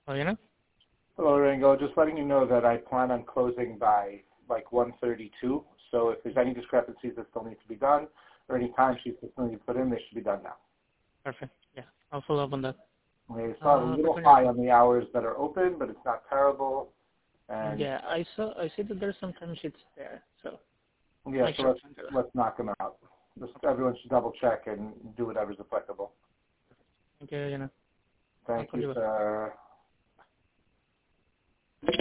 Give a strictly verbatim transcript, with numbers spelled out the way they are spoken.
Oh, you know? Hello, Rango. Just letting you know that I plan on closing by like one thirty-two. So if there's any discrepancies that still need to be done or any timesheets that still need to put in, they should be done now. Perfect. Yeah, I'll follow up on that. Okay, so I'm a Uh, quick little one. high on the hours that are open, but it's not terrible. And Yeah, I saw. I see that there's some time sheets there, so yeah, make so sure let's to enter that. let's knock them out. Just everyone should double check and do whatever's applicable. Thank you, you know. I'll Thank call you, you back. sir.